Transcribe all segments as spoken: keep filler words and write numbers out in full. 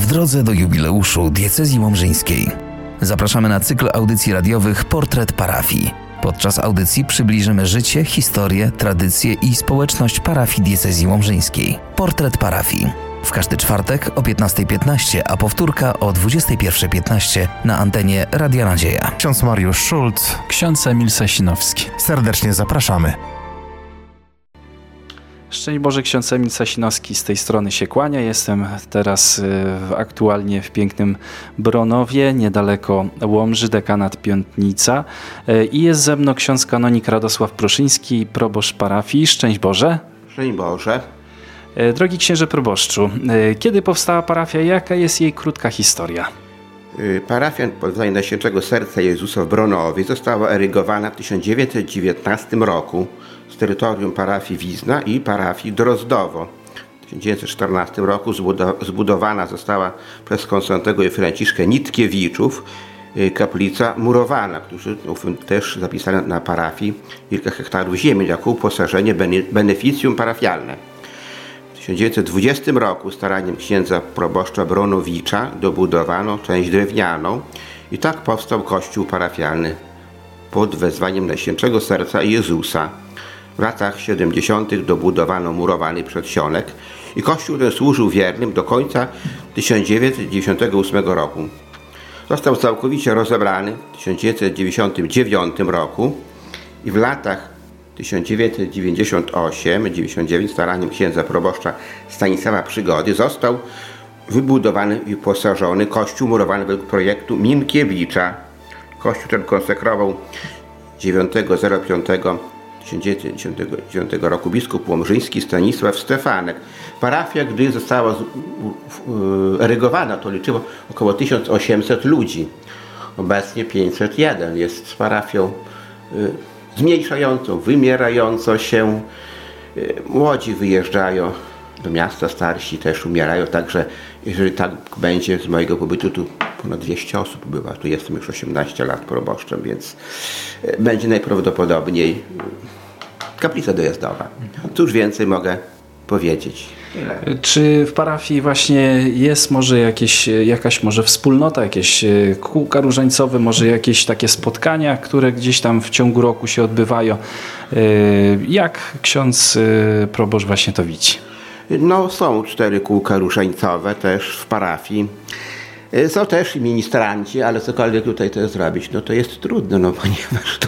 drodze do jubileuszu diecezji łomżyńskiej. Zapraszamy na cykl audycji radiowych Portret Parafii. Podczas audycji przybliżymy życie, historię, tradycje i społeczność parafii diecezji łomżyńskiej. Portret Parafii. W każdy czwartek o piętnasta piętnaście, a powtórka o dwudziesta pierwsza piętnaście na antenie Radia Nadzieja. Ksiądz Mariusz Szulc, ksiądz Emil Sasinowski. Serdecznie zapraszamy. Szczęść Boże, ksiądz Emil Sasinowski z tej strony się kłania. Jestem teraz y, aktualnie w pięknym Bronowie, niedaleko Łomży, dekanat Piątnica. Y, I jest ze mną ksiądz kanonik Radosław Pruszyński, proboszcz parafii. Szczęść Boże. Szczęść Boże. Y, drogi księże proboszczu, y, kiedy powstała parafia, jaka jest jej krótka historia? Y, parafia pod względem Najświętszego Serca Jezusa w Bronowie została erygowana w tysiąc dziewięćset dziewiętnastym roku z terytorium parafii Wizna i parafii Drozdowo. W tysiąc dziewięćset czternastym roku zbudowana została przez Konstantego i Franciszka Nitkiewiczów kaplica murowana, którzy też zapisali na parafii kilka hektarów ziemi jako uposażenie beneficjum parafialne. W tysiąc dziewięćset dwudziestym roku staraniem księdza proboszcza Bronowicza dobudowano część drewnianą i tak powstał kościół parafialny pod wezwaniem Najświętszego Serca Jezusa. W latach siedemdziesiątych dobudowano murowany przedsionek i kościół ten służył wiernym do końca tysiąc dziewięćset dziewięćdziesiątego ósmego roku. Został całkowicie rozebrany w tysiąc dziewięćset dziewięćdziesiątym dziewiątym roku i w latach tysiąc dziewięćset dziewięćdziesiątym ósmym do dziewięćdziesiątego dziewiątego staraniem księdza proboszcza Stanisława Przygody został wybudowany i wyposażony kościół murowany według projektu Minkiewicza. Kościół ten konsekrował dziewiątego piątego tysiąc dziewięćset dziewięćdziesiątego dziewiątego roku biskup łomżyński Stanisław Stefanek. Parafia, gdy została erygowana, to liczyło około tysiąc osiemset ludzi. Obecnie pięćset jeden. Jest parafią zmniejszającą, wymierającą się. Młodzi wyjeżdżają do miasta, starsi też umierają, także jeżeli tak będzie, z mojego pobytu tu ponad dwieście osób bywa, tu jestem już osiemnaście lat proboszczem, więc będzie najprawdopodobniej kaplica dojazdowa. Cóż więcej mogę powiedzieć. Tyle. Czy w parafii właśnie jest może jakieś, jakaś może wspólnota, jakieś kółka różańcowe, może jakieś takie spotkania, które gdzieś tam w ciągu roku się odbywają? Jak ksiądz proboszcz właśnie to widzi? No, są cztery kółka różańcowe też w parafii. Są też i ministranci, ale cokolwiek tutaj to zrobić, no to jest trudno, no ponieważ tu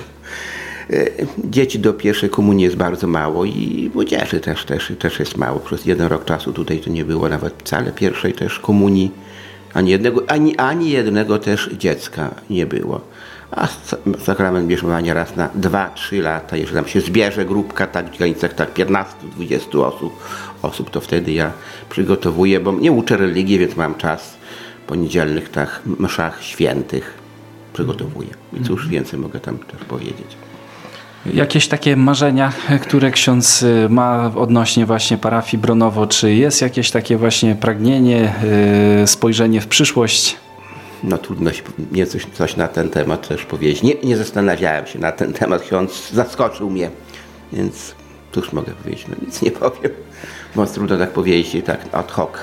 dzieci do pierwszej komunii jest bardzo mało i młodzieży też, też, też jest mało. Przez jeden rok czasu tutaj to nie było nawet wcale pierwszej też komunii, ani jednego, ani, ani jednego też dziecka nie było. A sakrament bierzmowania raz na dwa trzy lata, jeżeli tam się zbierze grupka tak w granicach tak piętnaście do dwudziestu osób, osób, to wtedy ja przygotowuję, bo nie uczę religii, więc mam czas po niedzielnych tak mszach świętych przygotowuję. I cóż więcej mogę tam też powiedzieć. Jakieś takie marzenia, które ksiądz ma odnośnie właśnie parafii Bronowo? Czy jest jakieś takie właśnie pragnienie, spojrzenie w przyszłość? No trudno się nie coś, coś na ten temat też powiedzieć. Nie, nie zastanawiałem się na ten temat. Ksiądz zaskoczył mnie, więc cóż mogę powiedzieć? No nic nie powiem, bo trudno tak powiedzieć tak ad hoc.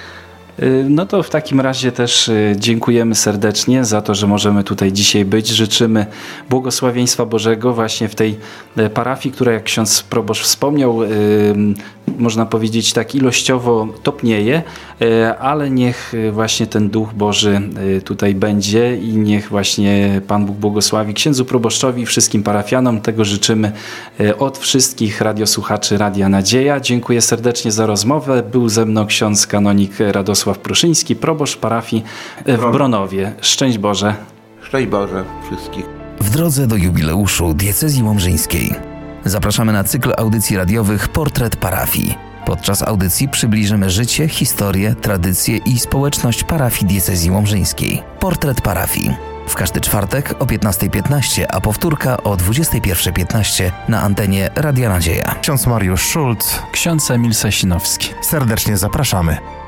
No to w takim razie też dziękujemy serdecznie za to, że możemy tutaj dzisiaj być. Życzymy błogosławieństwa Bożego właśnie w tej parafii, która, jak ksiądz proboszcz wspomniał, można powiedzieć tak ilościowo topnieje, ale niech właśnie ten Duch Boży tutaj będzie i niech właśnie Pan Bóg błogosławi księdzu proboszczowi i wszystkim parafianom. Tego życzymy od wszystkich radiosłuchaczy Radia Nadzieja. Dziękuję serdecznie za rozmowę. Był ze mną ksiądz kanonik Radosław Pruszyński, proboszcz parafii w Bronowie. Szczęść Boże. Szczęść Boże wszystkich. W drodze do jubileuszu diecezji łomżyńskiej. Zapraszamy na cykl audycji radiowych Portret Parafii. Podczas audycji przybliżymy życie, historię, tradycje i społeczność parafii diecezji łomżyńskiej. Portret Parafii. W każdy czwartek o piętnasta piętnaście, a powtórka o dwudziesta pierwsza piętnaście na antenie Radia Nadzieja. Ksiądz Mariusz Szulc, ksiądz Emil Sasinowski. Serdecznie zapraszamy.